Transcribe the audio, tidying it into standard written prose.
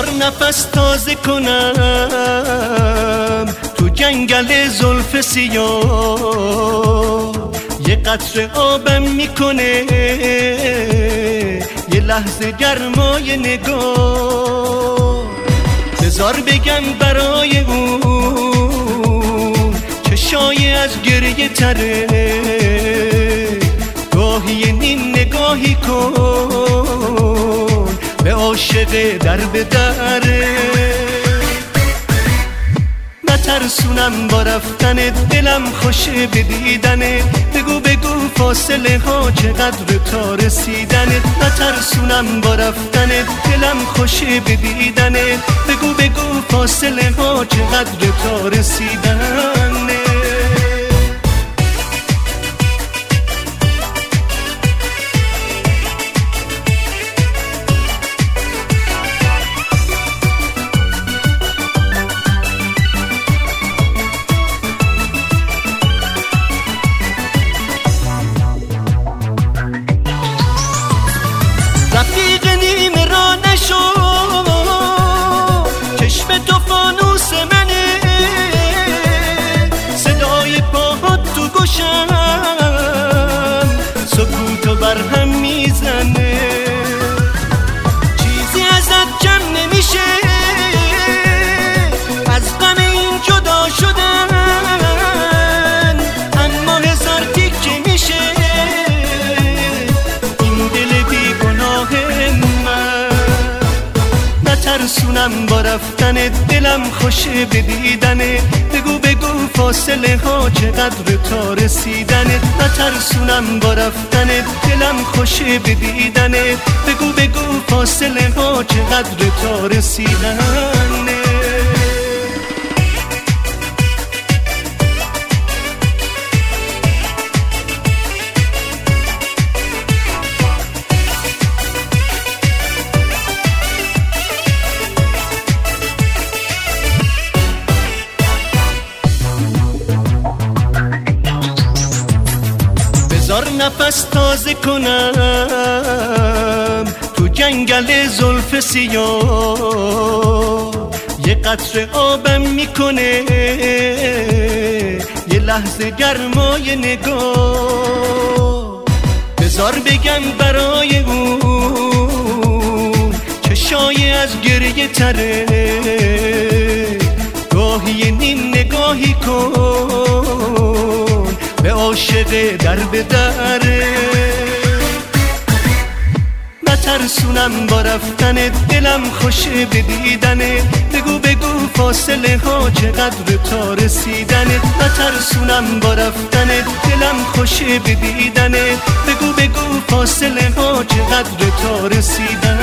بذار نفس تازه کنم تو جنگل زلف سیاه، یه قطره آبم میکنه یه لحظه گرمای نگاه. بذار بگم برای اون چشای از گریه تره، گاهی نیم نگاهی کن به عاشق در به دره. نترسونم با رفتن دلم خوشه به دیدنه، بگو بگو فاصله ها چقدر تا رسیدنه. نترسونم با رفتن دلم خوشه به دیدنه، بگو بگو فاصله ها چقدر تا رسیدنه. رفیق نیمه را نشو، چشم تو فانوس منه، صدای پاهات تو گوشم سکوتو برهم میزنه. چیزی ازت کم نمیشه از غم این جدا شدن، اما هزار تیکه میشه نترسونم با رفتن دلم خوشه به دیدنه، بگو بگو فاصله ها چقدر تا رسیدنه. نترسونم با رفتن دلم خوشه به دیدنه، بگو بگو فاصله ها چقدر تا رسیدنه. بذار نفس تازه کنم تو جنگل زلف سیاه، یه قطره آبم میکنه یه لحظه گرمای نگاه. بذار بگم برای اون چشای از گریه تره، گاهی نیم نگاهی کن به عاشق در به دره. نترسونم با رفتن دلم خوشه به دیدنه، بگو بگو فاصله ها چقدر تا رسیدنه. نترسونم با رفتن دلم خوشه به دیدنه، بگو بگو فاصله ها چقدر تا رسیدنه.